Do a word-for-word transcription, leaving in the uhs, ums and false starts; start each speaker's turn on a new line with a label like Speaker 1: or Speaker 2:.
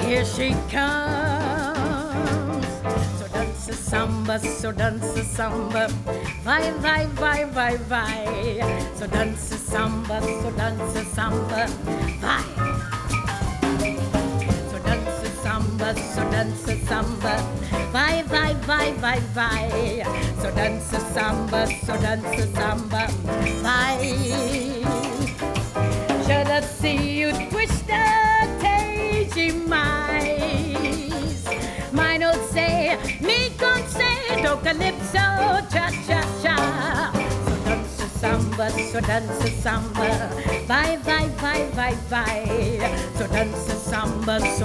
Speaker 1: Here she comes. So dance a samba, so dance a samba. Vai, vai, vai, vai, vai. So dance a samba, so dance a samba. Vai. So dance a samba, so dance a samba. Vai, vai, vai, vai, vai. So dance a samba, so dance a samba. Vai. Should I see you twist demais. Mine will say, me gon' say, do calypso, cha cha cha. So dance a samba, so dance a samba. Vai, vai, vai, vai, vai. So dance a samba, so